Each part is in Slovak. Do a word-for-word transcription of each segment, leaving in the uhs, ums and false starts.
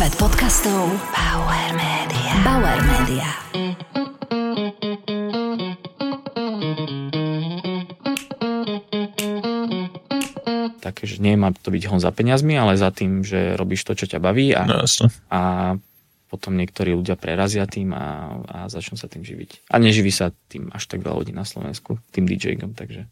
Svet podcastov Bauer Media. Bauer Media. také, že nie má to byť hon za peniazmi, ale za tým, že robíš to, čo ťa baví a, no, a potom niektorí ľudia prerazia tým a, a začnú sa tým živiť. A neživí sa tým až tak veľa ľudí na Slovensku, tým DJom, takže...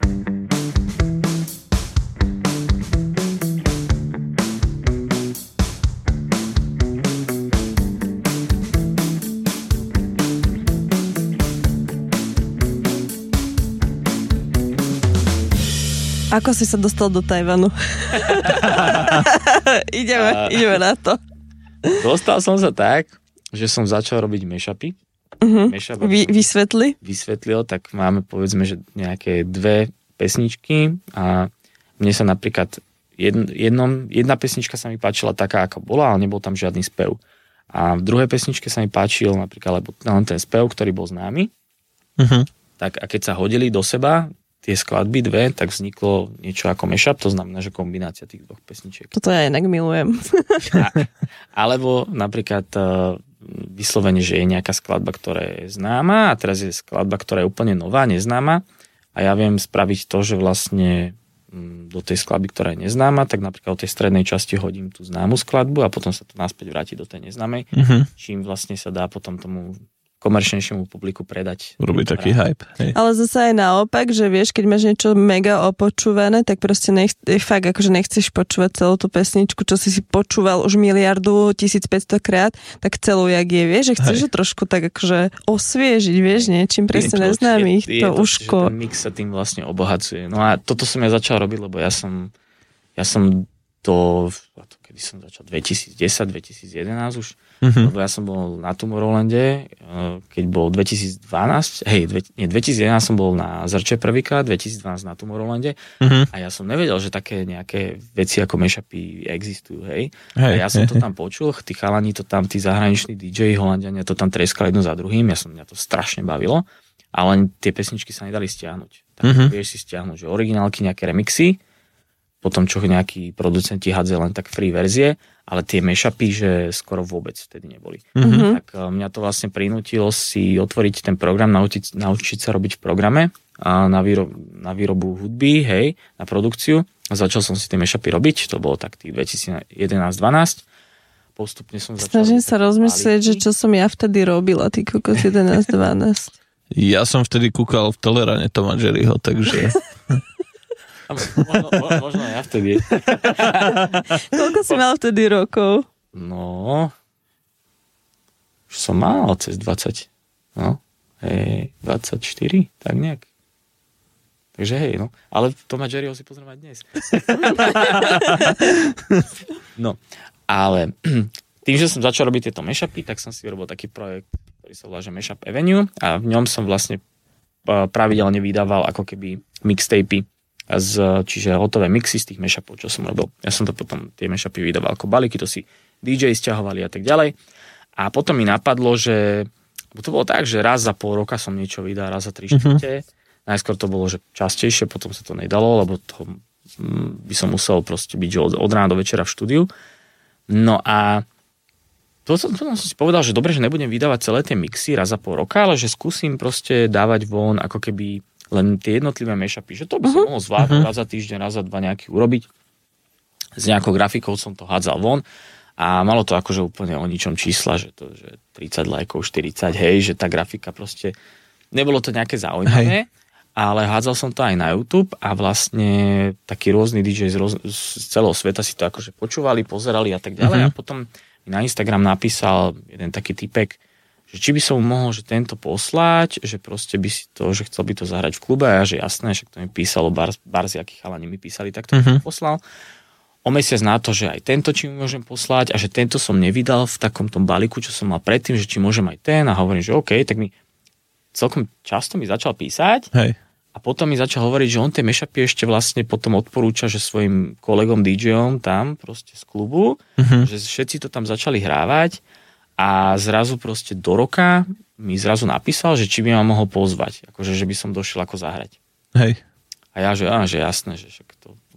Ako si sa dostal do Tajvanu? ideme, a... ideme na to. Dostal som sa tak, že som začal robiť mashupy. Uh-huh. Vy, vysvetli? Vysvetlil, tak máme povedzme, že nejaké dve pesničky a mne sa napríklad jedn, jednom, jedna pesnička sa mi páčila taká, ako bola, ale nebol tam žiadny spev. A v druhej pesničke sa mi páčil napríklad lebo len ten spev, ktorý bol známy. Uh-huh. Tak a keď sa hodili do seba tie skladby dve, tak vzniklo niečo ako mashup, to znamená, že kombinácia tých dvoch pesničiek. Toto ja inak milujem. A, alebo napríklad uh, vyslovene, že je nejaká skladba, ktorá je známa a teraz je skladba, ktorá je úplne nová, neznáma a ja viem spraviť to, že vlastne um, do tej skladby, ktorá je neznáma, tak napríklad od tej strednej časti hodím tú známu skladbu a potom sa to naspäť vráti do tej neznámej, uh-huh. čím vlastne sa dá potom tomu komerčnejšiemu publiku predať. Urobiť taký hype. Hej. Ale zase aj naopak, že vieš, keď máš niečo mega opočúvané, tak proste nech, fakt akože nechceš počúvať celú tú pesničku, čo si si počúval už miliardu, tisícpäťsto krát, tak celú, jak je, vieš, že chceš to trošku tak akože osviežiť, vieš, niečím presne neznámych, to, to uško. Ten mix sa tým vlastne obohacuje. No a toto som ja začal robiť, lebo ja som ja som to, kedy som začal dvetisícdesať dvetisícjedenásť už, uh-huh. lebo ja som bol na Tomorrowlande, keď bol dvetisícdvanásť, hej, dve, nie, dvetisícjedenásť som bol na Zrče prvýkrát, dvetisícdvanásť na Tomorrowlande uh-huh. a ja som nevedel, že také nejaké veci ako mashupy existujú, hej. hej a ja som hej, to tam počul, tí chalani to tam, tí zahraniční dí džeji, Holanďania to tam treskali jedno za druhým, ja som, mňa to strašne bavilo, ale tie pesničky sa nedali stiahnuť. Tak uh-huh. vieš si stiahnuť, že originálky, nejaké remixy, potom čo nejakí producenti hádzajú len tak free verzie, ale tie mashupy, že skoro vôbec vtedy neboli. Mm-hmm. Tak mňa to vlastne prinútilo si otvoriť ten program, naučiť, naučiť sa robiť v programe a na, výrob, na výrobu hudby, hej, na produkciu. A začal som si tie mashupy robiť, to bolo tak tých dvetisícjedenásť dvanásť. Postupne som začal... Snažím sa rozmyslieť, že čo som ja vtedy robila, ty kokos jedenásť dvanásť. Ja som vtedy kúkal v Telerane Toma Jerryho, takže... Možno, možno ja vtedy. Koľko si mal vtedy rokov? No, už som mal cez dvadsať. No, hej, dvadsaťštyri, tak nejak. Takže hej, no. Ale Toma Jerryho si pozrieme aj dnes. No, ale tým, že som začal robiť tieto mashupy, tak som si vyrobil taký projekt, ktorý sa volá, že Mashup Avenue a v ňom som vlastne pravidelne vydával ako keby mixtapy, z, čiže hotové mixy z tých mashupov, čo som robil. Ja som to potom, tie mashupy vydával ako balíky, to si dí džeji sťahovali a tak ďalej. A potom mi napadlo, že to bolo tak, že raz za pol roka som niečo vydal, raz za tri štvrte. Uh-huh. Najskôr to bolo, že častejšie, potom sa to nedalo, lebo to by som musel proste byť že od, od rána do večera v štúdiu. No a potom som si povedal, že dobre, že nebudem vydávať celé tie mixy raz za pol roka, ale že skúsim proste dávať von ako keby len tie jednotlivé mashupy, že to by som uh-huh. mohol zvládnuť uh-huh. raz za týždeň, raz za dva nejaký urobiť. S nejakou grafikou som to hádzal von a malo to akože úplne o ničom čísla, že to že tridsať lajkov, štyridsať, hej, že tá grafika proste, nebolo to nejaké zaujímavé, hej. Ale hádzal som to aj na YouTube a vlastne takí rôzni dí džeji z, roz, z celého sveta si to akože počúvali, pozerali a tak ďalej uh-huh. a potom mi na Instagram napísal jeden taký typek, že či by som mu mohol že tento poslať, že proste by si to, že chcel by to zahrať v klube a ja, že jasné, však to mi písalo Bars, Bars akí chalani mi písali, tak to uh-huh. poslal. O mesiac na to, že aj tento či mi môžem poslať a že tento som nevydal v takom tom balíku, čo som mal predtým, že či môžem aj ten a hovorím, že OK, tak mi celkom často mi začal písať Hej. a potom mi začal hovoriť, že on tie mashupy ešte vlastne potom odporúča, že svojim kolegom dí džejom tam proste z klubu, uh-huh. že všetci to tam začali hrávať. A zrazu proste do roka mi zrazu napísal, že či by ma mohol pozvať. Akože, že by som došiel ako zahrať. Hej. A ja, že, á, že jasné, že však to už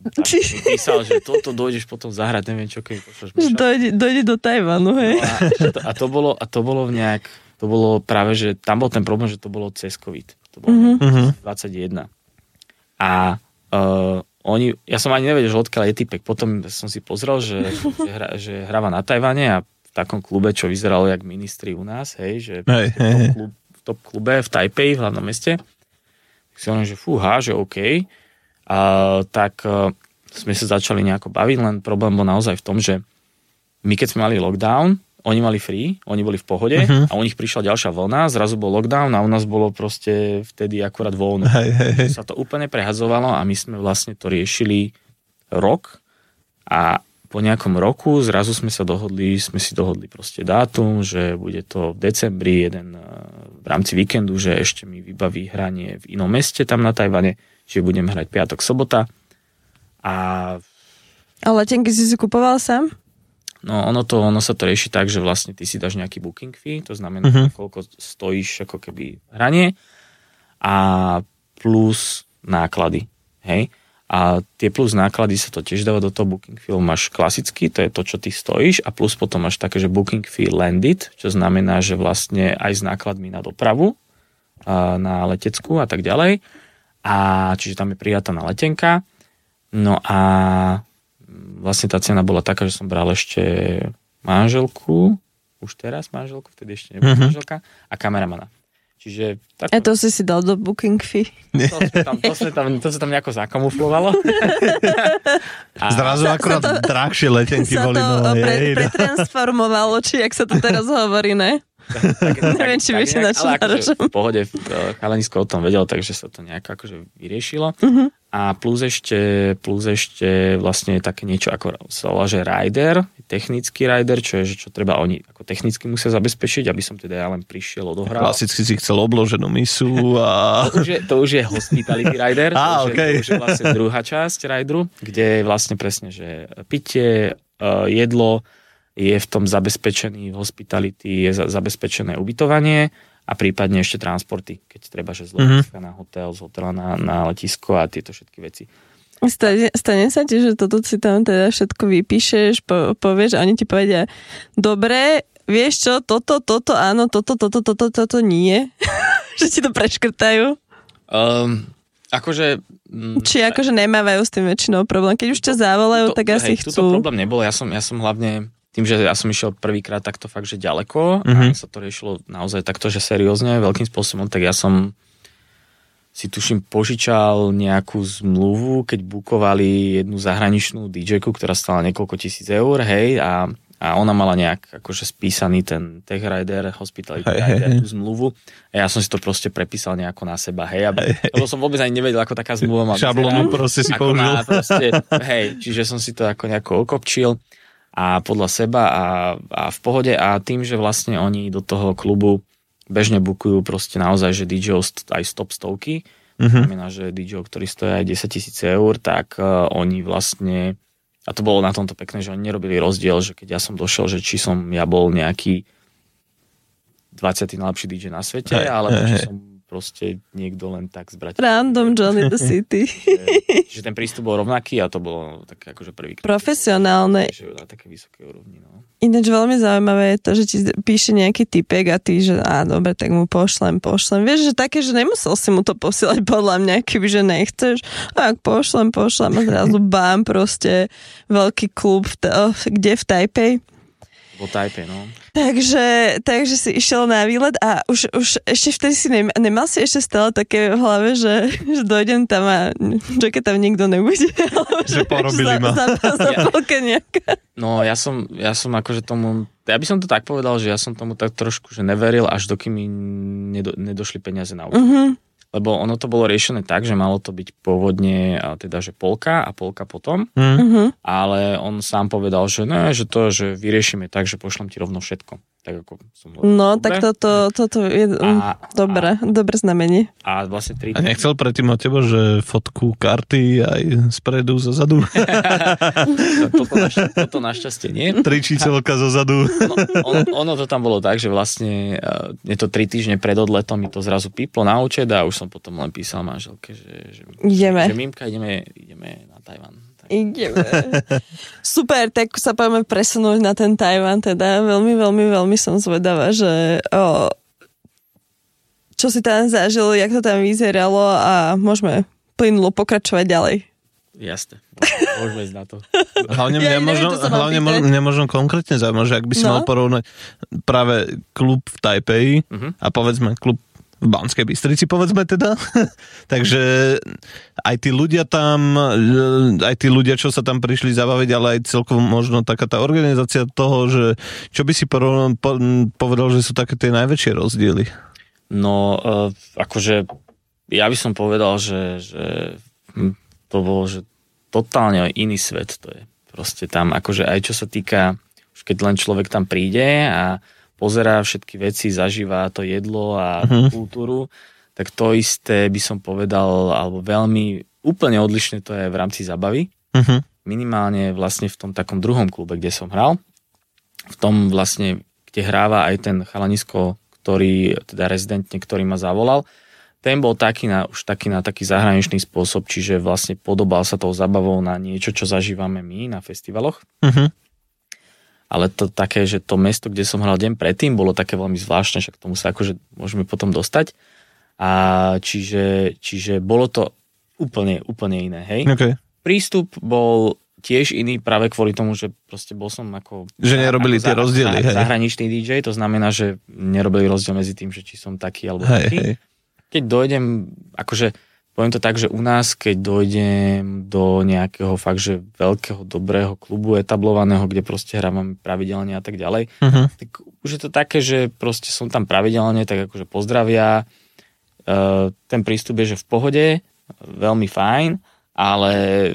Tak mi písal, že toto dojdeš potom zahrať, neviem čo, keď pošleš mešap. Dojde, dojde do Tajvanu, hej. No a, to, a, to bolo, a to bolo nejak, to bolo práve, že tam bol ten problém, že to bolo cez COVID. To bolo mm-hmm. dvadsaťjeden. A uh, oni, ja som ani nevedel, že odkiaľ je typek. Potom som si pozrel, že, že, hra, že hráva na Tajvane a v takom klube, čo vyzeralo jak ministri u nás, hej, že hej, v, top klub, v top klube v Taipei, v hlavnom meste. Tak si hovorím, že fúha, že OK. A, tak uh, sme sa začali nejako baviť, len problém bol naozaj v tom, že my keď sme mali lockdown, oni mali free, oni boli v pohode uh-huh. a u nich prišla ďalšia vlna, zrazu bol lockdown a u nás bolo proste vtedy akurát voľno. Hej, hej, hej. Sa to úplne prehadzovalo a my sme vlastne to riešili rok a po nejakom roku zrazu sme sa dohodli, sme si dohodli proste dátum, že bude to v decembri, jeden v rámci víkendu, že ešte mi vybaví hranie v inom meste tam na Tajvane, čiže budem hrať piatok, sobota. A... A letenky si si kupoval sám? No ono, to, ono sa to rieši tak, že vlastne ty si dáš nejaký booking fee, to znamená, uh-huh. koľko stojíš ako keby hranie a plus náklady, hej. A tie plus náklady sa to tiež dáva do toho booking fee, máš klasický, to je to, čo ty stojíš a plus potom máš také, že booking fee landed, čo znamená, že vlastne aj s nákladmi na dopravu, na leteckú a tak ďalej. A čiže tam je prijataná letenka. No a vlastne tá cena bola taká, že som bral ešte manželku, už teraz manželku, vtedy ešte nebola mm-hmm. manželka, a kameramana. Čiže... Tak... A to si si dal do booking fee. To, tam, to, sa tam, to sa tam nejako zakamuflovalo. A... Zrazu akurát to, drahšie letenky boli. Sa to pre, pretransformovalo, či jak sa to teraz hovorí, ne? Tak, tak, Neviem, či by si načo akože v pohode chalanisko o tom vedel, takže sa to nejako akože vyriešilo. Uh-huh. A plus ešte, plus ešte vlastne také niečo ako sa volá, že rider, technický rider, čo je, že čo treba oni ako technicky musia zabezpečiť, aby som teda ja len prišiel, odohral. Klasicky si chcel obloženú misu a... To už je, to už je hospitality rider, ah, to, už okay. je, to už je vlastne druhá časť rideru, kde je vlastne presne, že pitie, jedlo, je v tom zabezpečený v hospitality, je zabezpečené ubytovanie a prípadne ešte transporty, keď treba, že z letiska mm-hmm. na hotel, z hotela na, na letisko a tieto všetky veci. Stane, stane sa ti, že toto si tam teda všetko vypíšeš, po, povieš a oni ti povedia, dobre, vieš čo, toto, toto, áno, toto, toto, toto, toto nie. Že ti to preškrtajú. Um, akože... Či akože nemávajú s tým väčšinou problém. Keď už ťa zavolajú, to, tak asi hej, chcú. Tuto problém nebol, ja som, ja som hlavne... Tým, že ja som išiel prvýkrát takto fakt, že ďaleko uh-huh. a sa to riešilo naozaj takto, že seriózne, veľkým spôsobom, tak ja som si tuším požičal nejakú zmluvu, keď bukovali jednu zahraničnú dí džejku, ktorá stala niekoľko tisíc eur, hej, a, a ona mala nejak akože spísaný ten tech rider, hospitality hey, rider, hey, tú zmluvu a ja som si to proste prepísal nejako na seba, hej, aby, hey, lebo som vôbec ani nevedel, ako taká zmluva má vyzerať. Šablonu proste si použil. Proste, hej, čiže som si to ako nejako okopčil a podľa seba a, a v pohode a tým, že vlastne oni do toho klubu bežne bukujú proste naozaj, že dí džejov aj stop stovky, uh-huh. znamená, že dí džejov, ktorí stojí aj desaťtisíc eur, tak uh, oni vlastne, a to bolo na tomto pekné, že oni nerobili rozdiel, že keď ja som došiel, že či som ja bol nejaký dvadsiaty najlepší dí džej na svete, hey, alebo hey, či som proste niekto len tak zbrať. Random Johnny the City. Že ten prístup bol rovnaký a to bolo také akože prvý. Profesionálne. Že na také vysoké úrovni, no. Ináč veľmi zaujímavé je to, že ti píše nejaký typek a ty, že á, dobre, tak mu pošlem, pošlem. Vieš, že také, že nemusel si mu to posielať podľa mňa, keby, že nechceš. A ak pošlem, pošlem a zrazu bám, proste veľký klub, v ta- kde v Taipei. Vo Taipei, no. Takže, takže si išiel na výlet a už, už ešte vtedy si nemal, nemal si ešte stále také v hlave, že, že dojdem tam a čo keď tam nikto nebude. Že porobili ma. Zapálka nejaká. No ja som, ja som akože tomu, ja by som to tak povedal, že ja som tomu tak trošku, že neveril, až dokým mi nedo, nedošli peniaze na účet. Uh-huh. Lebo ono to bolo riešené tak, že malo to byť pôvodne teda, že polka a polka potom, uh-huh. ale on sám povedal, že ne, že to, že vyriešime tak, že pošlem ti rovno všetko. Tak ako som hovoril, no, dobre. Tak toto, toto je a, dobré, a, dobré znamenie. A vlastne tri... A nechcel predtým od teba, že fotku karty aj spredu, zo zadu? toto, našťastie, toto našťastie nie. Tri číselka zo zadu. No, ono, ono to tam bolo tak, že vlastne je to tri týždne pred odletom, mi to zrazu píplo na účet a už som potom len písal manželke, že, že, ideme. že Mimka, ideme, ideme na Tajvan. Ideme. Super, tak sa poďme presunúť na ten Tajvan, teda veľmi, veľmi, veľmi som zvedavá, že o, čo si tam zažil, jak to tam vyzeralo a môžeme plynulo pokračovať ďalej. Jasne, môžeme ísť na to. Hlavne Ja mňa možno, neviem, čo sa mám hlavne pýtať. mňa možno konkrétne zaujíma, že ak by si No. mal porovnať práve klub v Tajpeji Mhm. a povedzme klub v Banskej Bystrici, povedzme teda. Takže aj tí ľudia tam, aj tí ľudia, čo sa tam prišli zabaviť, ale aj celkovo možno taká tá organizácia toho, že čo by si porovnal, po, povedal, že sú také tie najväčšie rozdiely? No, uh, akože ja by som povedal, že, že hm, to bolo, že totálne iný svet to je. Proste tam, akože aj čo sa týka, už keď len človek tam príde a pozerá všetky veci, zažíva to jedlo a Mhm. kultúru, tak to isté by som povedal, alebo veľmi úplne odlišné to je v rámci zabavy. Uh-huh. Minimálne vlastne v tom takom druhom klube, kde som hral. V tom vlastne, kde hráva aj ten chalanisko, ktorý, teda rezidentne, ktorý ma zavolal, ten bol taký na, už taký na taký zahraničný spôsob, čiže vlastne podobal sa tou zabavou na niečo, čo zažívame my na festivaloch. Uh-huh. Ale to také, že to mesto, kde som hral deň predtým, bolo také veľmi zvláštne, však k tomu sa akože môžeme potom dostať. A čiže, čiže bolo to úplne, úplne iné, hej. Okay. Prístup bol tiež iný práve kvôli tomu, že proste bol som ako... Že nerobili ako tie rozdiely, hej. Zahraničný dý džej, to znamená, že nerobili rozdiel medzi tým, že či som taký alebo Hej, taký. hej. Keď dojdem, akože poviem to tak, že u nás, keď dojdem do nejakého fakt, že veľkého, dobrého klubu etablovaného, kde proste hrávame pravidelne a tak ďalej, Uh-huh. tak už je to také, že proste som tam pravidelne, tak akože pozdravia, uh, ten prístup je, že v pohode, veľmi fajn, ale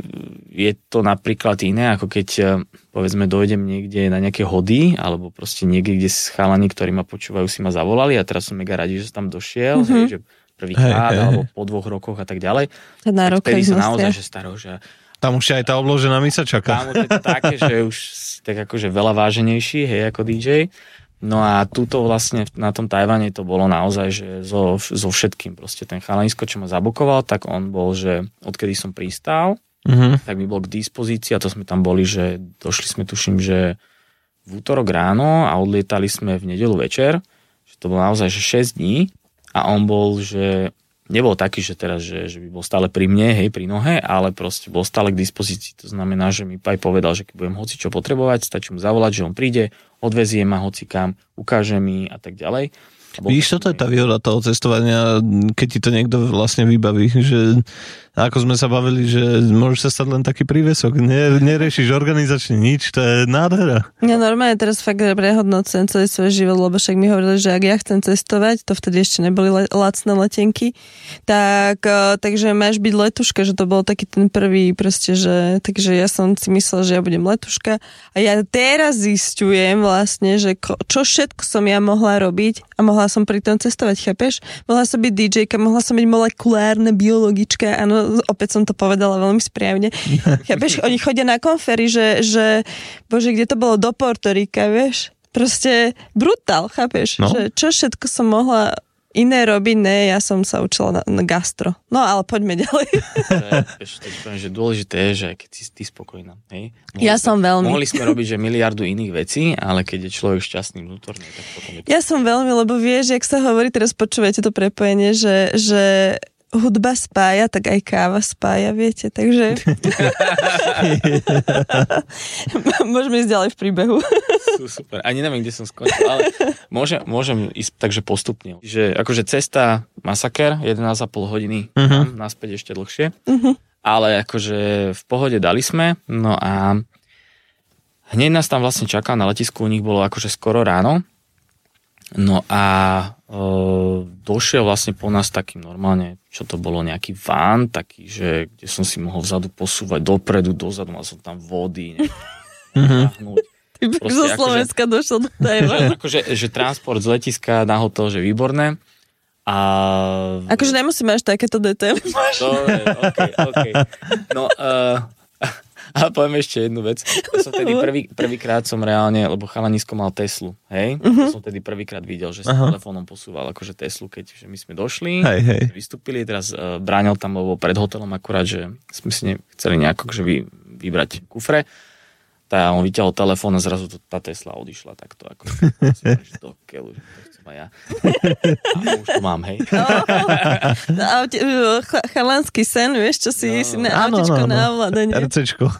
je to napríklad iné, ako keď uh, povedzme dojdem niekde na nejaké hody, alebo proste niekde, kde chalani, ktorí ma počúvajú, si ma zavolali a teraz som mega radi, že som tam došiel, Mhm. hej, že prvýkrát, Hej, hej, alebo hej. po dvoch rokoch a tak ďalej. Tak na Tak rok vtedy sa nostia. naozaj, že staro, že Tam už aj tá obložená misa čaká. tam už je to také, že už tak akože veľa váženejší, hej, ako dý džej. No a túto vlastne na tom Tajvane to bolo naozaj, že so, so všetkým. Proste ten chalanisko, čo ma zabukoval, tak on bol, že odkedy som pristál, Uh-huh. tak mi bol k dispozícii a to sme tam boli, že došli sme, tuším, že v útorok ráno a odlietali sme v nedeľu večer, že to bolo naozaj, že šesť dní a on bol, že nebol taký, že teraz, že, že by bol stále pri mne, hej, pri nohe, ale proste bol stále k dispozícii. To znamená, že mi aj povedal, že keď budem hoci čo potrebovať, stačí mu zavolať, že on príde, odvezie ma hoci kam, ukáže mi a tak ďalej. A bol Víš, taký toto je môj- tá výhoda toho cestovania, keď ti to niekto vlastne vybaví, že ako sme sa bavili, že môžeš sa stať len taký prívesok, ne, neriešiš organizačne nič, to je nádhera. Ja normálne teraz fakt prehodnocujem celý svoj život, lebo však mi hovorili, že ak ja chcem cestovať, to vtedy ešte neboli le- lacné letenky, tak, uh, takže máš byť letuška, že to bol taký ten prvý proste, že takže ja som si myslela, že ja budem letuška a ja teraz zistujem vlastne, že ko, čo všetko som ja mohla robiť a mohla som pri tom cestovať, chápeš? Mohla som byť dý džejka, mohla som byť molekulárna biologička, áno, opäť som to povedala veľmi správne. Chápeš? Oni chodia na konfery, že, že bože, kde to bolo do Portorika, vieš? Proste brutál, chápeš? No. Že čo všetko som mohla iné robiť, ne, ja som sa učila na, na gastro. No ale poďme ďalej. Že, vieš, to ti poviem, že dôležité je, že keď si ty spokojná. Hej? Mohli Ja sme, som veľmi. Mohli sme robiť, že miliardu iných vecí, ale keď je človek šťastný vnútorne, tak potom je to... Ja som veľmi, lebo vieš, jak sa hovorí, teraz počúvate to prepojenie, že, že hudba spája, tak aj káva spája, viete, takže môžeme ísť ďalej v príbehu. Sú super. Ani neviem, kde som skončil, ale môžem, môžem ísť takže postupne. Že akože cesta masaker, jedenásť a pol hodiny, Mhm. uh-huh. naspäť ešte dlhšie, uh-huh. ale akože v pohode dali sme, no a hneď nás tam vlastne čaká na letisku, u nich bolo akože skoro ráno, no a e, došiel vlastne po nás takým normálne, čo to bolo, nejaký van, taký, že kde som si mohol vzadu posúvať dopredu, dozadu, mal som tam vody, neviem, Ty Proste zo akože- Slovenska došiel do že, Tajvanu. akože, že transport z letiska na hotel, že výborné. A... Akože nemusíme až takéto detaily. Dobre, okay, okay. No, uh, a poviem ešte jednu vec. Ja som tedy prvý, prvýkrát som reálne, lebo chalanisko mal Teslu, hej? Uh-huh. Som tedy prvýkrát videl, že sa Aha. telefónom posúval akože Teslu, keď že my sme došli, Hej, hej. vystúpili, teraz uh, bránil tam, lebo pred hotelom akurát, že sme si ne, chceli nejako že vy, vybrať kufre. Tá on vyťahol telefón a zrazu to, tá Tesla odišla takto. Ako, že do keľu, že to chcem aj ja. A už to mám, hej. No, chalanský sen, vieš, čo si, no, si na autičko no, no, na ovládanie. RCčko.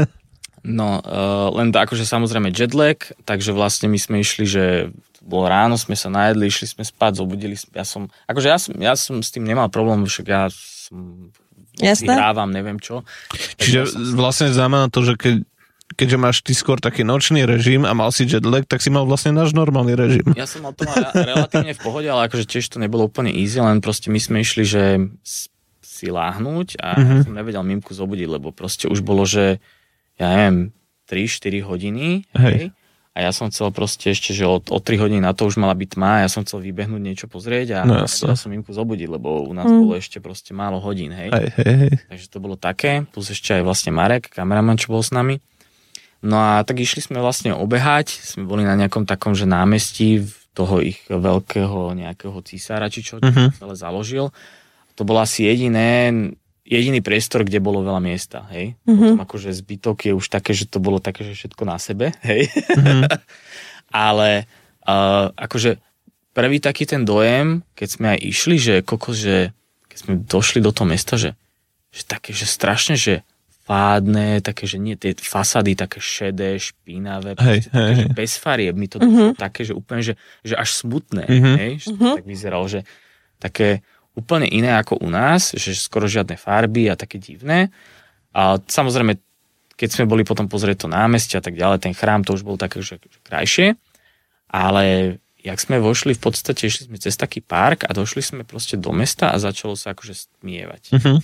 No, uh, len to akože samozrejme jetlag, takže vlastne my sme išli, že bolo ráno, sme sa najedli, išli sme spať, zobudili sme, ja som, akože ja som, ja som s tým nemal problém, však ja som hrávam, neviem čo. Čiže ja som... vlastne znamená to, že keď keďže máš ty skôr taký nočný režim a mal si jetlag, tak si mal vlastne náš normálny režim. Ja som mal to mal relatívne v pohode, ale akože tiež to nebolo úplne easy, len proste my sme išli, že si láhnuť a uh-huh. ja som nevedel Mimku zobudiť, lebo proste už bolo, že ja neviem, tri štyri hodiny, hej. hej, a ja som chcel proste ešte, že od, od tri hodiny na to už mala byť tma a ja som chcel vybehnúť niečo pozrieť a no, ja som Mimku zobudiť, lebo u nás mm. bolo ešte proste málo hodín, hej. Hej, hej, hej. Takže to bolo také, plus ešte aj vlastne Marek, kameraman, čo bol s nami. No a tak išli sme vlastne obehať, sme boli na nejakom takom, že námestí toho ich veľkého nejakého císara, či čo, uh-huh. celé založil. To bolo asi jediné, jediný priestor, kde bolo veľa miesta, hej. Uh-huh. Potom akože zbytok je už také, že to bolo také, že všetko na sebe, hej. Uh-huh. Ale uh, akože prvý taký ten dojem, keď sme aj išli, že kokos, že keď sme došli do toho mesta, že, že také, že strašne, že fádne, také, že nie, tie fasády také šedé, špinavé, hej, také, hej, že bez farieb, mi to uh-huh. také, že úplne, že, že až smutné, uh-huh. hej, že to uh-huh. tak vyzeralo, že také úplne iné ako u nás, že skoro žiadne farby a také divné. A samozrejme, keď sme boli potom pozrieť to námestie a tak ďalej, ten chrám, to už bolo také, že, že krajšie, ale jak sme vošli, v podstate išli sme cez taký park a došli sme proste do mesta a začalo sa akože stmievať. Uh-huh.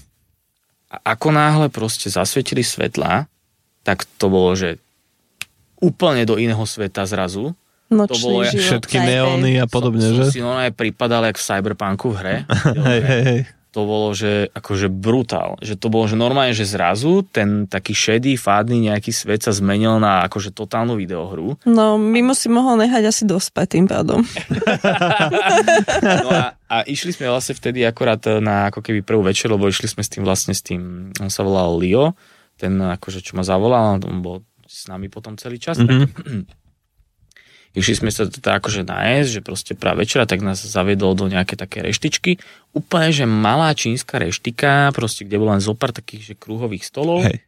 A ako náhle proste zasvietili svetlá, tak to bolo, že úplne do iného sveta zrazu. Nočný to bolo život. Všetky neóny a podobne, som, že? Som si ono aj pripadal jak v Cyberpunku v hre. hej, hej, hej. To bolo, že akože brutál. Že to bolo, že normálne, že zrazu ten taký šedý, fádny nejaký svet sa zmenil na akože totálnu videohru. No, Mimo si mohol nechať asi dospať tým pádom. No a, a išli sme vlastne vtedy akorát na ako keby prvú večer, lebo išli sme s tým vlastne s tým, on sa volal Leo, ten akože čo ma zavolal, on bol s nami potom celý čas. Mm-hmm. Tak, išli sme sa teda akože nájsť, že proste práve večera, tak nás zaviedol do nejaké také reštičky. Úplne, že malá čínska reštika, proste, kde bol len zopár takých, že kruhových stolov. Hej.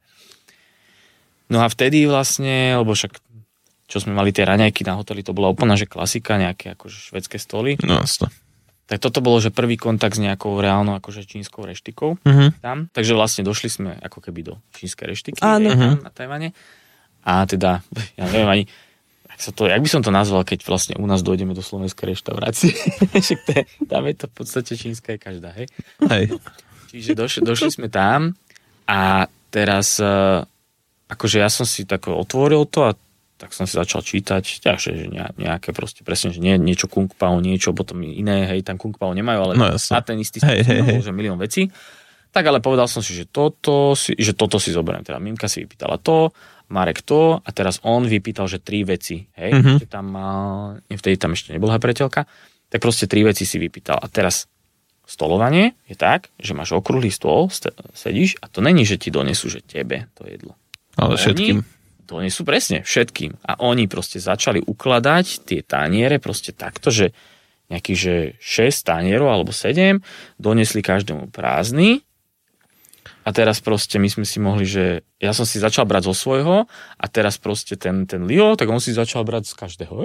No a vtedy vlastne, lebo však, čo sme mali tie raňajky na hoteli, to bola úplná, že klasika, nejaké akože švédske stoly. No, to. Tak toto bolo, že prvý kontakt s nejakou reálnou akože čínskou reštikou uh-huh. tam. Takže vlastne došli sme ako keby do čínskej reštiky uh-huh. na Tajvane. A teda, ja neviem ani, Sa to, jak by som to nazval, keď vlastne u nás dojdeme do slovenskej reštaurácie. Tam je to v podstate čínska je každá, hej? Hej. Čiže došli, došli sme tam a teraz akože ja som si tak otvoril to a tak som si začal čítať, ťažšie, že nejaké proste presne, že nie, niečo Kung Pao, niečo, potom iné, hej, tam Kung Pao nemajú, ale no, na ten istý hej, hej, hej. že milión vecí. Tak ale povedal som si, že toto si, že toto si zoberiem. Teda Mimka si vypýtala to, Marek to a teraz on vypýtal, že tri veci, hej, mm-hmm. že tam mal, vtedy tam ešte nebola priateľka, tak proste tri veci si vypýtal. A teraz stolovanie je tak, že máš okrúhly stôl, sedíš a to není, že ti donesú, že tebe to jedlo. Ale všetkým. Donesú presne všetkým. A oni proste začali ukladať tie taniere proste takto, že nejakých, že šesť tanierov alebo sedem, donesli každému prázdny. A teraz proste my sme si mohli, že ja som si začal brať zo svojho a teraz proste ten, ten Leo, tak on si začal brať z každého.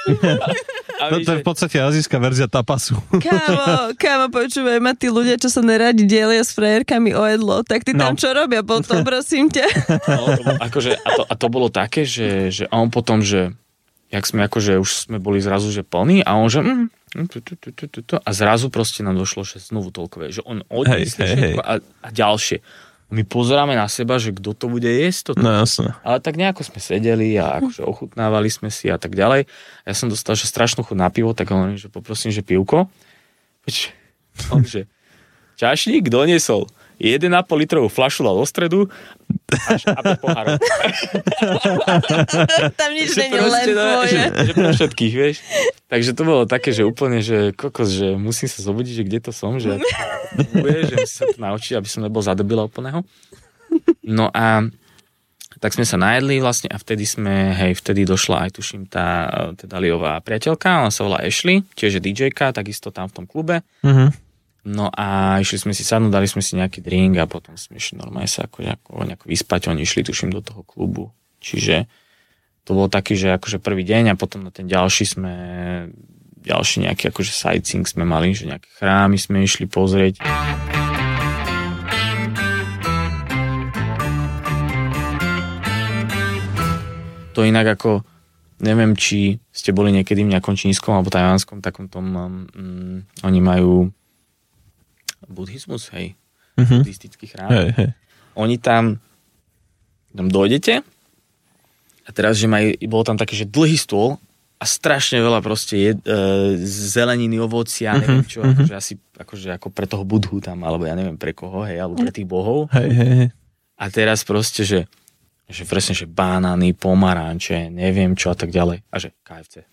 A to, to je v podstate azijská verzia tapasu. Kámo, kámo, počúvaj ma, tí ľudia, čo sa neradi delia s frajerkami o jedlo, tak ty tam no. čo robia potom, prosím ťa? No, to bolo, akože, a, to, a to bolo také, že, že a on potom, že jak sme akože už sme boli zrazu, že plní a on, že mm, tu, tu, tu, tu, tu, a zrazu proste nám došlo, že znovu toľkové, že on odniesli všetko a, a ďalšie. My pozeráme na seba, že kto to bude jesť toto. No jasne. Ale tak nejako sme sedeli a akože ochutnávali sme si a tak ďalej. Ja som dostal, že strašnú chuť na pivo, tak hovorím, že poprosím, že pivko. Veď, on, že čašník doniesol jeden a pol litrovú fľašu dal do stredu až a pohárov. Tam nič není len tvoje. Že, že pre všetkých, vieš. Takže to bolo také, že úplne, že kokos, že musím sa zobudiť, že kde to som, že, že musím sa to naučiť, aby som nebol zadobila úplného. No a Tak sme sa najedli vlastne a vtedy sme, hej, vtedy došla aj tuším tá teda Liová priateľka, ona sa volá Ashley, tiež je dý džejka, takisto tam v tom klube. Uh-huh. No a išli sme si sadnúť, dali sme si nejaký drink a potom sme išli normálne sa ako, ako, ako vyspať, oni išli tuším do toho klubu. Čiže to bol taký, že akože prvý deň a potom na ten ďalší sme, ďalší nejaký akože sightseeing sme mali, že nejaké chrámy sme išli pozrieť. To inak ako, neviem, či ste boli niekedy v nejakom čínskom alebo tajvanskom takom tom, um, oni majú buddhizmus, hej, uh-huh. buddhistický chrám. Hej, hej. Oni tam, tam dojdete a teraz, že majú, bolo tam taký, že dlhý stôl a strašne veľa proste je, e, zeleniny, ovocia, uh-huh. neviem čo, uh-huh. akože asi akože ako pre toho budhu tam, alebo ja neviem pre koho, hej, alebo pre tých bohov. Hej, hej, hej. A teraz proste, že že presne, že banány, pomaranče, neviem čo a tak ďalej. A že ká ef cé.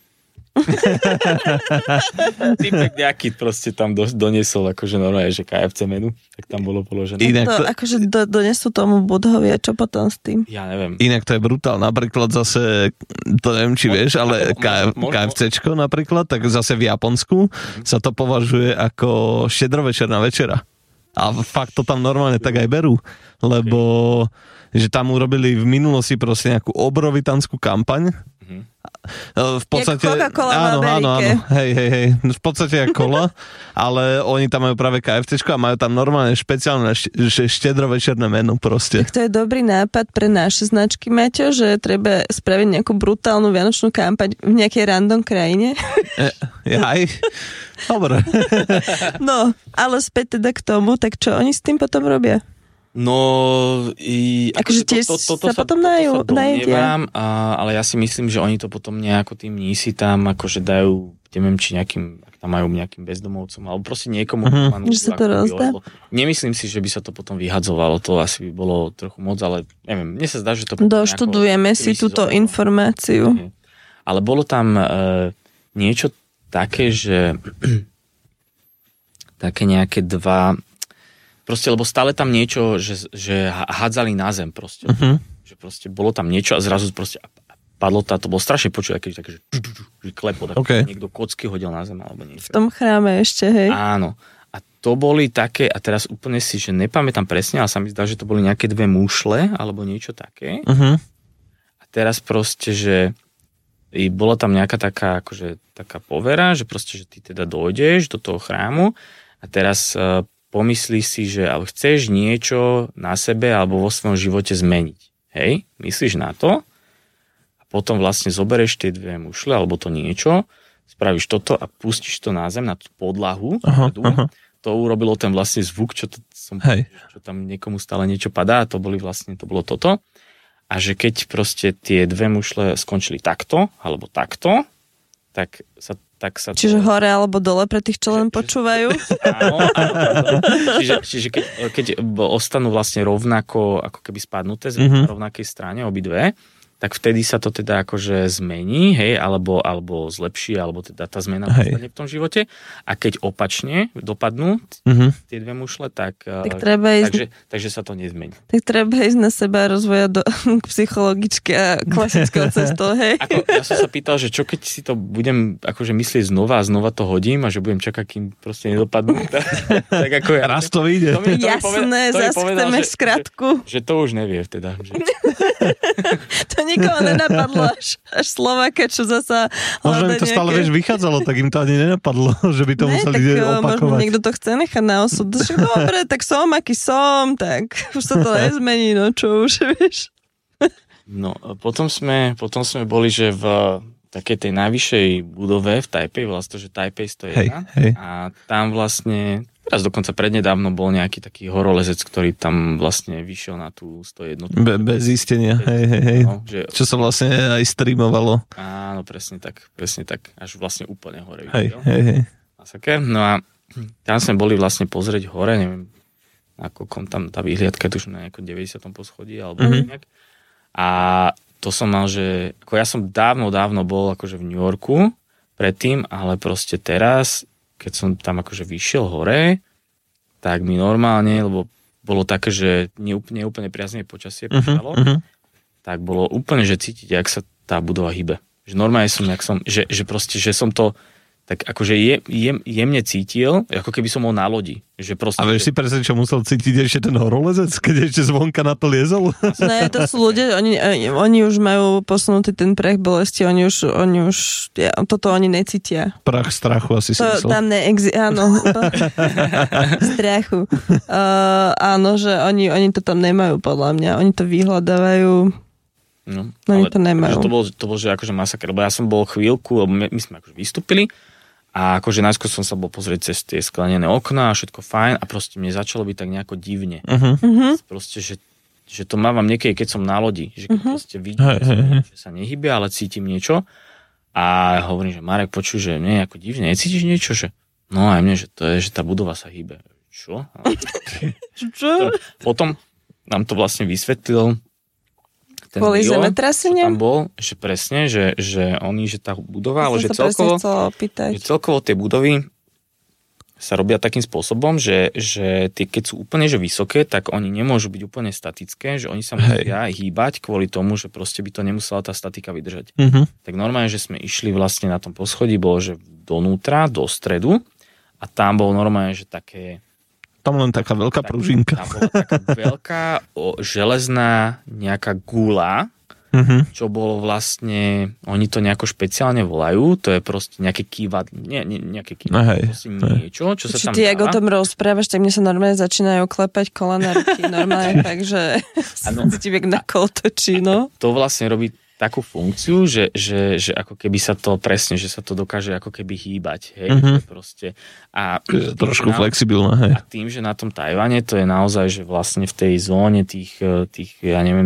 Typek nejaký proste tam do, doniesol akože normálne, že ká ef cé menu, tak tam bolo položené. Inak to, to akože do, donesú tomu budhovi a čo potom s tým? Ja neviem. Inak to je brutál. Napríklad zase, to neviem, či vieš, ale ká ef céčko napríklad, tak zase v Japonsku mm-hmm. sa to považuje ako štedrovečerná večera. A fakt to tam normálne tak aj berú, lebo že tam urobili v minulosti proste nejakú obrovitanskú kampaň. Mm-hmm. V podstate... Jak Coca-Cola áno, v Amerike. áno, áno. Hej, hej, hej. V podstate jak kola, ale oni tam majú práve ká ef céčko a majú tam normálne špeciálne štedrovečerné menu proste. Tak to je dobrý nápad pre naše značky, Maťo, že treba spraviť nejakú brutálnu vianočnú kampaň v nejakej random krajine. E, aj. Dobre. No, ale späť teda k tomu, tak čo oni s tým potom robia? No, i, akože tiež to, to, to, sa, sa potom najú, najedia. Ale ja si myslím, že oni to potom nejako tým nísi tam akože dajú, neviem, či nejakým, ak tam majú nejakým bezdomovcom, alebo proste niekomu. Uh-huh. Manu, že sa to rozdá? Nemyslím si, že by sa to potom vyhadzovalo, to asi by bolo trochu moc, ale neviem, mne sa zdá, že to... Doštudujeme si túto zobralo. Informáciu. Ale bolo tam e, niečo také, že také nejaké dva... Proste, lebo stále tam niečo, že, že hádzali na zem proste. Uh-huh. Že proste bolo tam niečo a zrazu proste padlo tá, to bolo strašne počuť, aké, také, že, že klepo, tak okay. Niekto kocky hodil na zem alebo niečo. V tom chráme ešte, hej? Áno. A to boli také, a teraz úplne si, že nepamätám presne, ale sa mi zdá, že to boli nejaké dve mušle alebo niečo také. Uh-huh. A teraz proste, že i bola tam nejaká taká, akože, taká povera, že proste, že ty teda dojdeš do toho chrámu a teraz pomyslí si, že ale chceš niečo na sebe alebo vo svojom živote zmeniť. Hej, myslíš na to a potom vlastne zoberieš tie dve mušle alebo to niečo, spravíš toto a pustíš to na zem, na tú podlahu. Aha, aha. To urobilo ten vlastne zvuk, čo, to som, čo tam niekomu stále niečo padá a to boli vlastne, to bolo toto. A že keď proste tie dve mušle skončili takto alebo takto, tak sa Tak sa čiže to... hore alebo dole pre tých, čo len čiže, počúvajú? Áno, áno. Čiže, čiže keď, keď ostanú vlastne rovnako, ako keby spadnuté z mm-hmm. rovnakej strane obidve, tak vtedy sa to teda akože zmení, hej, alebo, alebo zlepší, alebo teda tá zmena nastane v tom živote. A keď opačne dopadnú mm-hmm. tie dve mušle, tak, tak treba ísť... takže, takže sa to nezmení. Tak treba ísť na seba rozvoja do psychologické a klasického cestou, hej. Ako, ja som sa pýtal, že čo keď si to budem akože myslieť znova a znova to hodím a že budem čakať, kým proste nedopadnú. Tak, tak ako ja. Raz to vyjde. To mi, to Jasné, zase chceme že, skratku. Že, že to už nevie teda. Že... to nikoho nenapadlo, až, až Slováka, čo zasa... Možno im to stále, nejaké... vieš, vychádzalo, tak im to ani nenapadlo, že by to ne, museli opakovať. Možno niekto to chce nechať na osud. Dobre, tak som, aký som, tak už sa to nezmení, no čo už, vieš. No, potom sme, potom sme boli, že v takej tej najvyššej budove v Taipei, vlastne to, že Taipei sto jeden. Hej, hej. A tam vlastne, teraz dokonca prednedávno bol nejaký taký horolezec, ktorý tam vlastne vyšiel na tú sto jeden. Be, bez zistenia, bez, hej, hej, hej. No, že, čo sa vlastne aj streamovalo. Áno, presne tak, presne tak, až vlastne úplne hore. Hej, hej, hej. No a tam sme boli vlastne pozrieť hore, neviem, ako tam tá výhliadka, tuž na nejakom deväťdesiatom poschodí, alebo mm-hmm. nejak. A to som mal, že ako ja som dávno, dávno bol akože v New Yorku predtým, ale proste teraz, keď som tam akože vyšiel hore, tak mi normálne, lebo bolo také, že neúplne, neúplne priaznivé počasie počalo, uh-huh, uh-huh. tak bolo úplne, že cítiť, jak sa tá budova hýbe. Že normálne som, jak som, že, že proste, že som to tak akože je, jem, jemne cítil, ako keby som bol na lodi. Že proste, a vieš že... si predstaviť, čo musel cítiť ešte ten horolezec, keď ešte zvonka na to liezol? Ne, to sú ľudia, oni, oni už majú posunutý ten prach bolesti, oni už, oni už ja, toto oni necítia. Prach strachu asi si to, myslel. Tam neexi... Áno. Strachu. Uh, áno, že oni, oni to tam nemajú podľa mňa. Oni to vyhľadávajú. No, oni ale to nemajú. To bol, to bol že akože masaker, lebo ja som bol chvíľku, lebo my, my sme akože vystúpili a akože najskôr som sa bol pozrieť cez tie sklenené okná a všetko fajn a proste mne začalo byť tak nejako divne. Uh-huh. Uh-huh. Proste, že, že to mávam niekedy, keď som na lodi, že keď uh-huh. proste vidím, hey, hey, hey. že sa nehybe, ale cítim niečo a hovorím, že Marek, počuj, že nie, ako divne, necítiš niečo, že no aj mne, že to je, že tá budova sa hýbe. Čo? Čo? Potom nám to vlastne vysvetlil ten Kvôli Rio, zemetrasenia? čo tam bol, že presne, že, že oni, že tá budova, ale že celkovo, že celkovo tie budovy sa robia takým spôsobom, že, že tie, keď sú úplne že vysoké, tak oni nemôžu byť úplne statické, že oni sa musia hýbať kvôli tomu, že proste by to nemusela tá statika vydržať. Uh-huh. Tak normálne, že sme išli vlastne na tom poschodí, bolo, že donútra, do stredu a tam bol normálne, že také tam len taká veľká tak, pružinka. Tam bola taká veľká o, železná nejaká gula, uh-huh. čo bolo vlastne, oni to nejako špeciálne volajú, to je proste nejaké kývadlo, nie, nie, nejaké kývadlo, niečo, čo sa Či tam ty, dáva. ak o tom rozprávaš, tak mne sa normálne začínajú klepať kolena ruky, normálne, takže sa cítim, jak na kolotočí, no. To vlastne robí takú funkciu, že, že, že ako keby sa to presne, že sa to dokáže ako keby hýbať, hej, uh-huh. proste. A je trošku na, flexibilné, hej. A tým, že na tom Tajvane to je naozaj, že vlastne v tej zóne tých, tých ja neviem,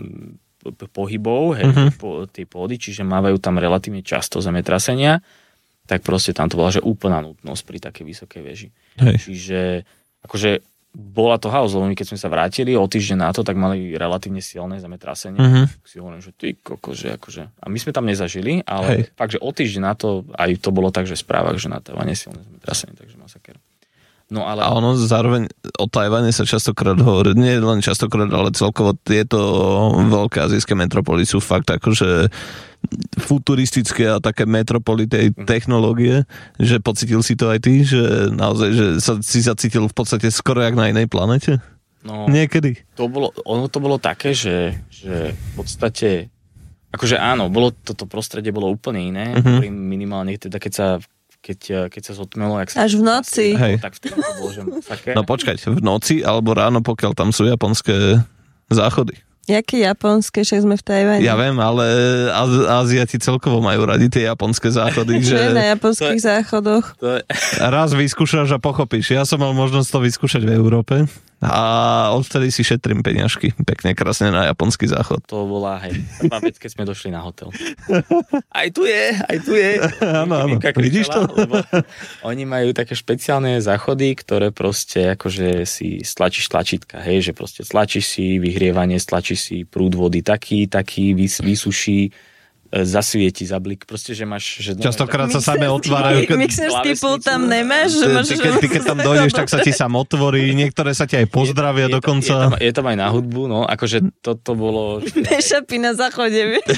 pohybov, hej, uh-huh. po, tej pôdy, čiže mávajú tam relatívne často zemetrasenia, tak proste tam to bola, že úplná nutnosť pri takej vysokej veži. Hej. Čiže akože bola to haos, lebo my keď sme sa vrátili o týždeň na to, tak mali relatívne silné zemetrasenie. Uh-huh. Si hovorím, že ty koko, že akože... A my sme tam nezažili, ale Hej. fakt, že o týždeň na to aj to bolo tak, že v správach, že na Tajvane silné zemetrasenie, takže masaker. No, ale... A ono zároveň o Tajvane sa častokrát hovorí, nie len častokrát, ale celkovo tieto veľké azijské metropoly sú fakt akože futuristické a také metropoly tej technológie, že pocitil si to aj ty, že naozaj, že sa, si sa cítil v podstate skoro jak na inej planete? No, niekedy. To bolo, ono to bolo také, že, že v podstate akože áno, bolo, toto prostredie bolo úplne iné, uh-huh. minimálne teda keď sa keď, keď sa zotmelo, jak sa... Až v noci. Hej. Tak vtedy to bolo, že také... No počkať, v noci alebo ráno, pokiaľ tam sú japonské záchody. Jaké japonské, však sme v Tajvane. Ja viem, ale Áziati celkovo majú radi tie japonské záchody. Že že na japonských to je, záchodoch. To je... Raz vyskúšaš a pochopíš. Ja som mal možnosť to vyskúšať v Európe a odvtedy si šetrím peňažky. Pekne, krásne na japonský záchod. To bola, hej, prvá vec, keď sme došli na hotel. Aj tu je, aj tu je. Áno, áno. Vidíš to? Lebo oni majú také špeciálne záchody, ktoré proste akože si stlačíš tlačítka, hej, že proste stlačíš si vyhrievanie, stlačíš si prúd vody taký, taký, vys, vysuší, zasvieti, zablik, proste, že máš... Že častokrát že... sa same otvárajú. Keď... Mixerský pult tam nemáš? Že máš... Ty, keď, ty, keď tam dojdeš, tak sa ti sám otvorí, niektoré sa ti aj pozdravia je, je dokonca. Je tam, je tam aj na hudbu, no, akože toto bolo... Nešapí na záchode, vieš?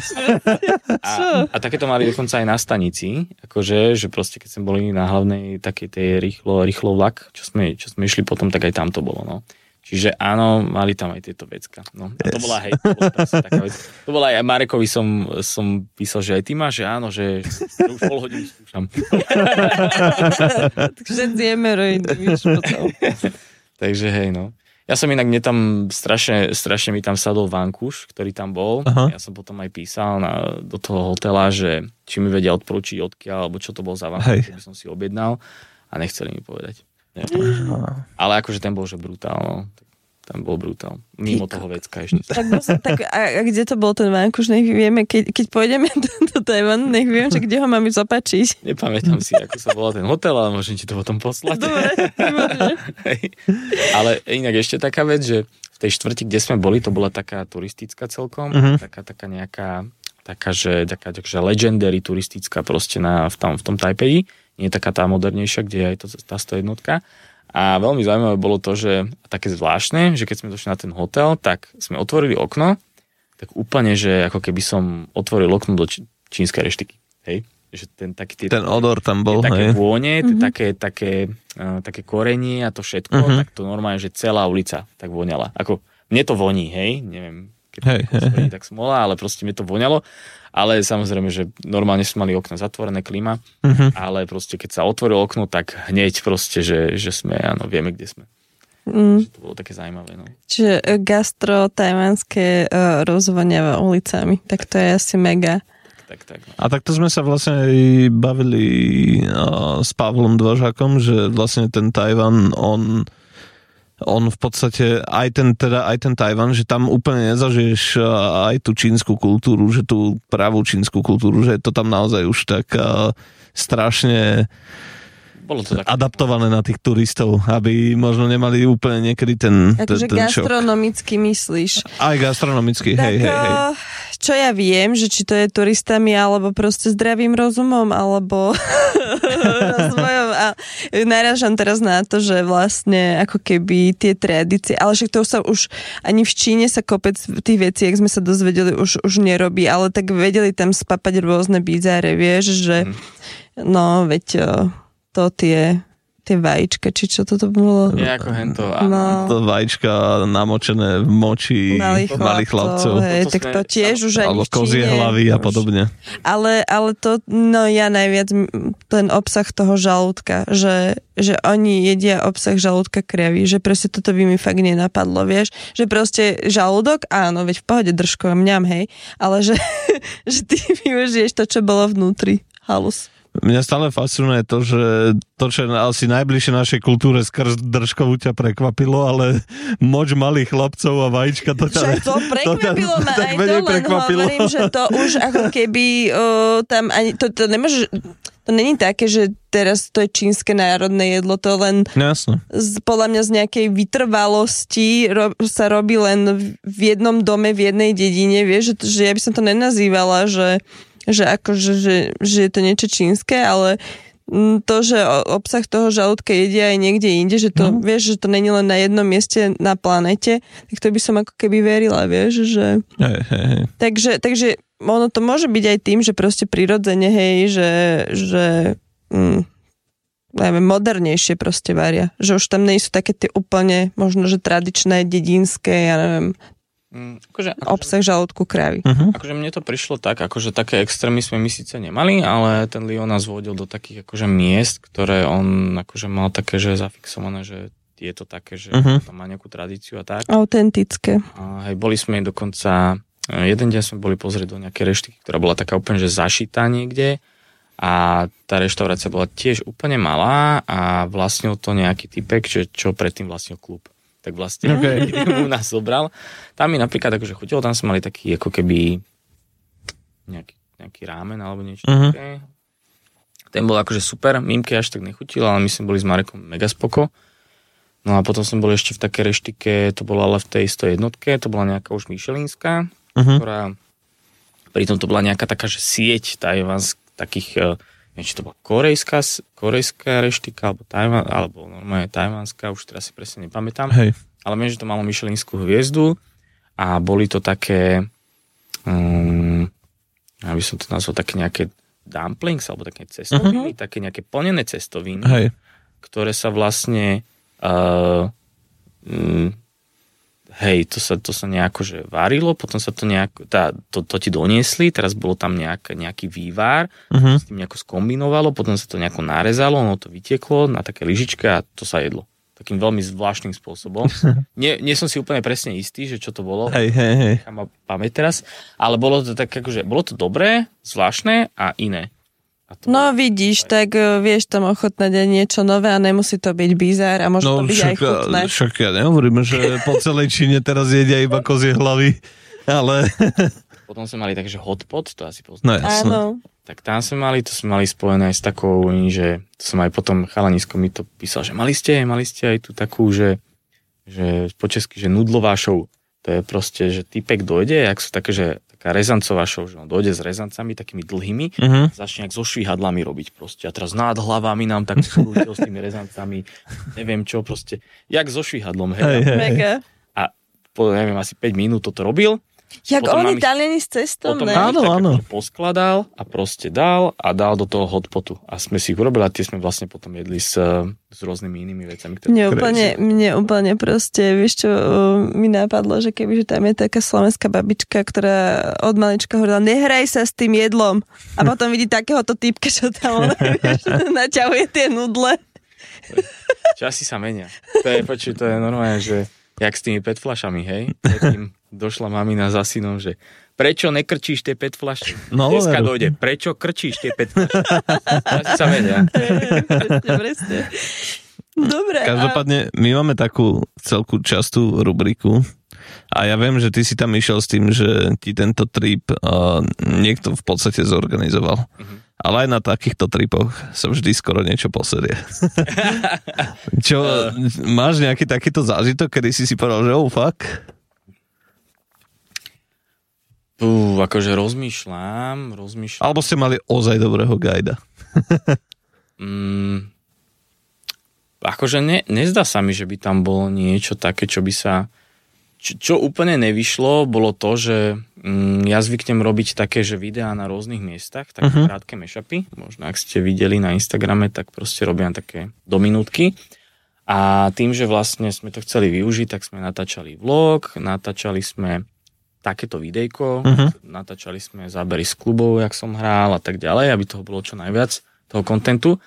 a, a také to mali dokonca aj na stanici, akože, že proste, keď sme boli na hlavnej takej tej rýchlo, rýchlo vlak, čo sme, čo sme išli potom, tak aj tam to bolo, no. Čiže áno, mali tam aj tieto vecka. No, a to yes. bola, hej, to bola taká vec. To bola aj Marekovi som, som písal, že aj ty máš, že áno, že, že už pol hodiny skúšam. Takže zjeme rojidy, víš, potom. Takže hej, no. Ja som inak, mne tam strašne, strašne mi tam sadol vankúš, ktorý tam bol. Aha. Ja som potom aj písal na, do toho hotela, že či mi vedia odporúčiť odkiaľ, alebo čo to bol za vankúš, ktorý som si objednal a nechceli mi povedať. Ale akože ten bol, že brutál, no. Ten bol brutál. Mimo toho vecka ešte. Tak, tak a, a kde to bol ten vankúš, nech vieme, keď, keď pôjdeme do, do Tajvanu, nech viem, že kde ho máme zopačiť. Nepamätám si, ako sa volá ten hotel, ale môžem ti to potom poslať. Dobre, ale inak ešte taká vec, že v tej štvrti, kde sme boli, to bola taká turistická celkom, uh-huh. taká, taká nejaká, taká, že, taká, taká, že legendary turistická proste na, v, tam, v tom Tajpeji. Nie je taká tá modernejšia, kde je aj to, tá sto jednotka. A veľmi zaujímavé bolo to, že také zvláštne, že keď sme došli na ten hotel, tak sme otvorili okno, tak tak úplne, že ako keby som otvoril okno do či- čínskej reštiky. Hej? Že ten, taký, tie, ten odor tam bol. také hej. vône, Mhm. také, také, uh, také korenie a to všetko, Mhm. tak to normálne, že celá ulica tak voňala. Ako, mne to voní, hej, neviem, keď Hej, to hej, voní, tak smola, ale proste mne to voňalo. Ale samozrejme, že normálne sme mali okna zatvorené, klíma, Mhm. ale proste keď sa otvorilo okno, tak hneď proste, že, že sme, áno, vieme, kde sme. Mm. Že to bolo také zaujímavé, no. Čiže gastro tajvanské uh, rozvoniava ulicami, tak to je asi mega. Tak, tak, no. A takto sme sa vlastne aj bavili uh, s Pavlom Dvořákom, že vlastne ten Tajvan, on on v podstate aj ten, teda aj ten Tajvan, že tam úplne nezažiješ aj tú čínsku kultúru, že tú pravú čínsku kultúru, že je to tam naozaj už tak uh, strašne Bolo to tak. adaptované na tých turistov, aby možno nemali úplne niekedy ten, Akože ten, ten šok. gastronomicky myslíš. Aj gastronomicky, Tak, hej, hej, hej. o, čo ja viem, že či to je turistami, alebo proste zdravým rozumom, alebo rozvojom. A narážam teraz na to, že vlastne ako keby tie tradície, ale však to sa už ani v Číne sa kopec tých vecí, jak sme sa dozvedeli, už, už nerobí, ale tak vedeli tam spapať rôzne bizáre, vieš, že Mhm. no, veď o, to tie, tie vajíčka, či čo toto bolo? Je ako hento. A... No. To vajíčka namočené v moči Malých malých chlapcov. Hej, Toto tak sme- to tiež už ani Alebo v kozie Číne. hlavy a podobne. Ale, ale to, no ja najviac m, ten obsah toho žalúdka, že, že oni jedia obsah žalúdka kravy, že proste toto by mi fakt nenapadlo, vieš, že proste žalúdok, áno, veď v pohode držko, mňam, hej, ale že, že ty využiješ to, čo bolo vnútri. Halus. Mňa stále fascinuje to, že to, čo je asi najbližšie našej kultúre skrz držkovú ťa prekvapilo, ale moč malých chlapcov a vajíčka to ťa... Však to prekvapilo ma tak aj menej to, len prekvapilo. hovorím, že to už ako keby o, tam ani, to, to nemôže, to není také, že teraz to je čínske národné jedlo, to len No, jasno. z, podľa mňa z nejakej vytrvalosti ro, sa robí len v jednom dome, v jednej dedine, vieš, že, že ja by som to nenazývala, že, že akože, že, že je to niečo čínske, ale to, že obsah toho žalúdka jedia aj niekde inde, že to, No. vieš, že to není len na jednom mieste na planete, tak to by som ako keby verila, vieš, že... Hej, hej, hej. Takže, takže ono to môže byť aj tým, že proste prirodzene, hej, že, že mm, neviem, modernejšie proste varia. Že už tam nie sú také tie úplne, možno, že tradičné, dedinské, ja neviem, Mm, akože, akože, obsah žalúdku krávy. Uh-huh. akože mne to prišlo tak, akože také extrémy sme my síce nemali, ale ten Leo nás vodil do takých akože miest, ktoré on akože mal také, že zafixované, že je to také, že Mhm. tam má nejakú tradíciu a tak. Autentické. A hej, boli sme dokonca, jeden deň sme boli pozrieť do nejakej reštiky, ktorá bola taká úplne, že zašitá niekde a tá reštaurácia bola tiež úplne malá a vlastnil to nejaký typek, že čo predtým vlastnil klub. Tak vlastne Okay. mu nás zobral. Tam mi napríklad akože chutilo, tam sme mali taký ako keby nejaký, nejaký rámen alebo niečo Mhm. také. Ten bol akože super, Mimke až tak nechutil, ale my sme boli s Marekom mega spoko. No a potom sme boli ešte v takej reštike, to bola ale v tej sto jednotke, to bola nejaká už myšelinská, Uh-huh. ktorá, pritom to bola nejaká taká, že sieť tajvansk, takých, neviem, či to bola korejská, korejská reštika, alebo Tajvan, alebo normálne tajvanská, už teraz si presne nepamätám. Hej. Ale viem, že to malo myšelinskú hviezdu a boli to také, um, ja by som to nazval také nejaké dumplings, alebo také cestoviny, uh-huh. také nejaké plnené cestoviny, Hej. ktoré sa vlastne uh, um, hej, to sa, to sa nejako že varilo, potom sa to nejako, tá, to, to ti doniesli, teraz bolo tam nejak, nejaký vývar, Uh-huh. s tým nejako skombinovalo, potom sa to nejako narezalo, ono to vytieklo na také lyžičke a to sa jedlo. Takým veľmi zvláštnym spôsobom. Nie, nie som si úplne presne istý, že čo to bolo. Hej, hej, hej. Mám pamäť teraz, ale bolo to tak akože, bolo to dobré, zvláštne a iné. A to No bolo- vidíš, tak uh, vieš tam ochotnať aj niečo nové a nemusí to byť bizár a môže No to byť aj však, chutné. však ja nehovorím, že po celej Číne teraz jedia iba kozie hlavy, ale... Potom sme mali takže hotpot, to asi No poznáte. jasné. Áno. Tak tam sme mali, to sme mali spojené aj s takou, že to som aj potom chalanisko mi to písal, že mali ste, mali ste aj tu takú, že, že po česky, že nudlová show. To je proste, že typek dojde, jak sú také, že taká rezancová show, že on dojde s rezancami takými dlhými, Uh-huh. začne jak so švihadlami robiť proste. A teraz nad hlavami nám tak krútil s tými rezancami, neviem čo, proste, jak so švihadlom. Hej. Hej, hej. Mega. A po, neviem, asi päť minút toto robil Jak Potom oni mami- Taliani s cestom, Potom ne? nám ich Áno, tak áno. akože poskladal a proste dal a dal do toho hotpotu. A sme si ich urobili a tie sme vlastne potom jedli s, s rôznymi inými vecami. Ktoré Mne úplne, mne úplne proste, vieš čo, uh, mi napadlo, že keby, že tam je taká slovenská babička, ktorá od malička hovorila, nehraj sa s tým jedlom. A potom vidí takéhoto typka, čo tam vieš, naťahuje tie nudle. Časy sa menia. To je, počuj, to je normálne, že jak s tými petflašami, hej? Predtým došla mamina za synom, že prečo nekrčíš tie petflaše? No, Dneska veru. dojde, prečo krčíš tie petflaše? Časy sa menia. presne, presne. Dobre. Každopádne, my máme takú celku častú rubriku a ja viem, že ty si tam išiel s tým, že ti tento trip uh, niekto v podstate zorganizoval. Uh-huh. Ale aj na takýchto tripoch sa vždy skoro niečo poserie. Čo, máš nejaký takýto zážitok, kedy si si povedal, že oh fuck? Pú, akože rozmýšľam, rozmýšľam. Alebo ste mali ozaj dobrého guida? Mm, akože ne, nezdá sa mi, že by tam bolo niečo také, čo by sa... Čo, čo úplne nevyšlo, bolo to, že mm, ja zvyknem robiť také, že videá na rôznych miestach, také uh-huh. krátke mashupy. Možno ak ste videli na Instagrame, tak proste robia také do minútky. A tým, že vlastne sme to chceli využiť, tak sme natáčali vlog, natáčali sme takéto videjko, uh-huh. natáčali sme zábery z klubov, jak som hral a tak ďalej, aby toho bolo čo najviac, toho kontentu.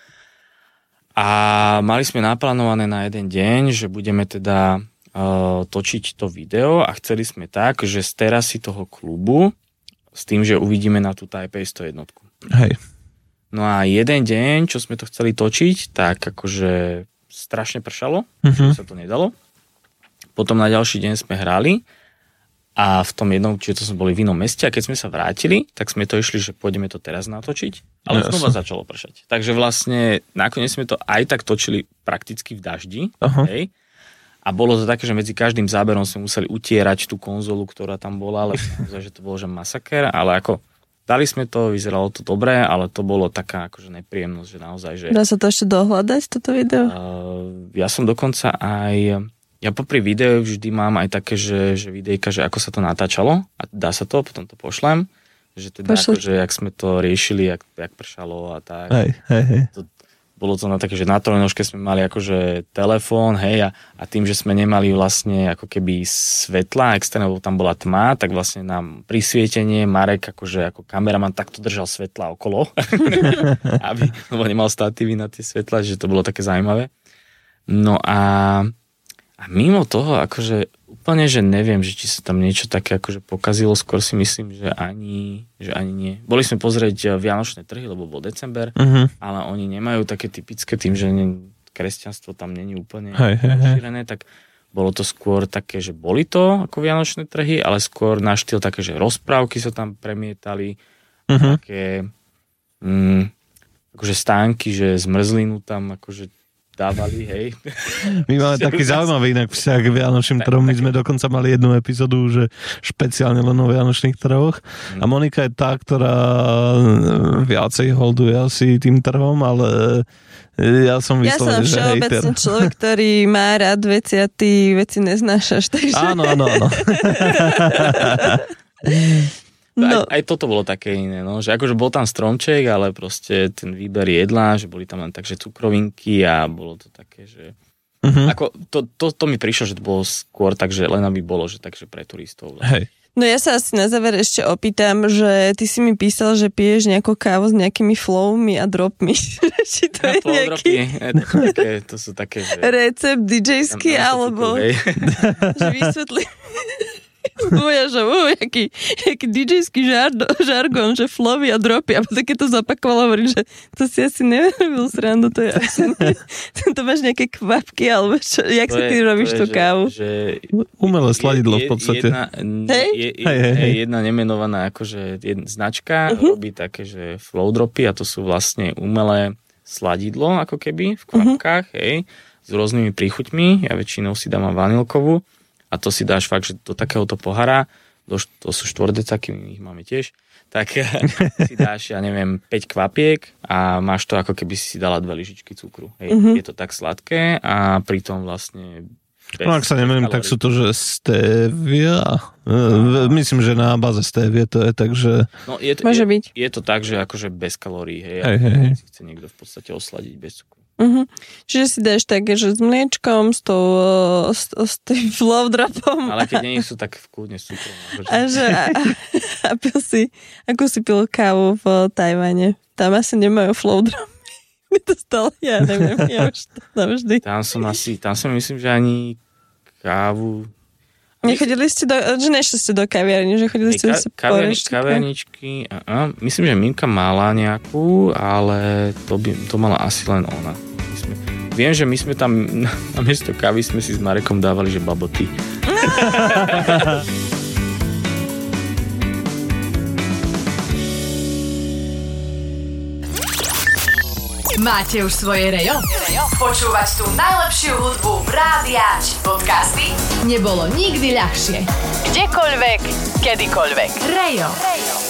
A mali sme naplánované na jeden deň, že budeme teda uh, točiť to video a chceli sme tak, že z terasy toho klubu s tým, že uvidíme na tú Taipei sto jedna. Hej. No a jeden deň, čo sme to chceli točiť, tak akože strašne pršalo, Uh-huh. že sa to nedalo. Potom na ďalší deň sme hrali a v tom jednom, čiže to sme boli v inom meste a keď sme sa vrátili, tak sme to išli, že pôjdeme to teraz natočiť, ale Jasne. znova začalo pršať. Takže vlastne nakoniec sme to aj tak točili prakticky v daždi. Aha. Hej? A bolo to také, že medzi každým záberom sme museli utierať tú konzolu, ktorá tam bola, ale naozaj, že to bolo že masaker, ale ako dali sme to, vyzeralo to dobre, ale to bolo taká akože nepríjemnosť, že naozaj, že... Dá sa to ešte dohľadať, toto video? Uh, ja som dokonca aj... Ja popri videu vždy mám aj také, že, že videjka, že ako sa to natáčalo a dá sa to, potom to pošlem. Že teda Pošli. akože, jak sme to riešili, jak, jak pršalo a tak. Hej, hej, hej. To, bolo to na také, že na trojnožke sme mali akože telefón, hej, a, a tým, že sme nemali vlastne ako keby svetla externé, lebo tam bola tma, tak vlastne nám prisvietenie Marek akože ako kameraman takto držal svetla okolo, aby, lebo nemal statívy na tie svetla, že to bolo také zaujímavé. No a, a mimo toho, akože úplne, že neviem, že či sa tam niečo také akože pokazilo, skôr si myslím, že ani, že ani nie. Boli sme pozrieť vianočné trhy, lebo bol december, Uh-huh. ale oni nemajú také typické tým, že ne, kresťanstvo tam není úplne Hej, hej, hej. rozšírené, tak bolo to skôr také, že boli to ako vianočné trhy, ale skôr na štýl také, že rozprávky sa tam premietali, Uh-huh. také mm, akože stánky, že zmrzlinu tam akože dávali, hej. My máme taký zaujímavý inak vzťah k Vianočným trhom. My sme dokonca mali jednu epizódu, že špeciálne len o Vianočných trhoch. A Monika je tá, ktorá viacej holduje asi tým trhom, ale ja som Ja som vyslovene, že hejter. všeobecne človek, ktorý má rád veci a ty veci neznášaš, takže... Áno, áno, áno. No. Aj, aj toto bolo také iné, no, že akože bol tam stromček, ale proste ten výber jedla, že boli tam len takže cukrovinky a bolo to také, že Uh-huh. ako to, to, to mi prišlo, že to bolo skôr tak, že len aby bolo, že takže pre turistov. Hej. No ja sa asi na záver ešte opýtam, že ty si mi písal, že piješ nejakú kávu s nejakými flowmi a dropmi. Či to je nejaký to, sú také, to sú také, že... recept dí džejský, Tam- tam alebo cukru, hej. že vysvetli... Moja, že uh, jaký, jaký dí džejský žardo, žargon, že flowy a dropy. A potom keď to zapakovala, hovorím, že to si asi nerobil srandu, to je asi... to máš nejaké kvapky, alebo čo, jak To si je- ty robíš to je, tú že- kávu? Že Umelé sladidlo v je- podstate. Jedna, Hej? je, je, Hej, hej, hej. jedna nemenovaná akože jedna značka Uh-huh. robí také, že flow dropy a to sú vlastne umelé sladidlo, ako keby v kvapkách, uh-huh. hej, s rôznymi príchuťmi. Ja väčšinou si dám vanilkovú a to si dáš fakt, že do takéhoto pohára, do, to sú štvordecaky, my ich máme tiež, tak si dáš, ja neviem, päť kvapiek a máš to, ako keby si si dala dve lyžičky cukru. Hej. Mhm. Je to tak sladké a pritom vlastne No ak sa nemýlim, tak sú to, že stevia. No. Myslím, že na báze stevie to je, takže... No, je to, Môže je, byť. Je to tak, že akože bez kalórií, hej. Hej, hej, hej. Si chce niekto v podstate osladiť bez cukru. Uh-huh. Čiže si dáš také, že s mliečkom, s, tou, s, s tým flowdropom. Ale keď nie sú, tak v kľudne s cukrom. A že a, a pil si, ako si pil kávu v Tajvane. Tam asi nemajú flowdrop. Mi to stalo, ja neviem, ja už to navždy. Tam som asi, tam som myslím, že ani kávu... Nechodili ste do, že nešli ste do kaviarni, že chodili ste ka, sa kaviarni, po kaviarničky, uh, myslím, že Minka mala nejakú, ale to, by, to mala asi len ona. My sme, viem, že my sme tam na miesto kávy sme si s Marekom dávali, že baboty. Máte už svoje rejo? Počúvať tú najlepšiu hudbu v rádiách či podcasty nebolo nikdy ľahšie. Kdekoľvek, kedykoľvek. Rejo. Rejo.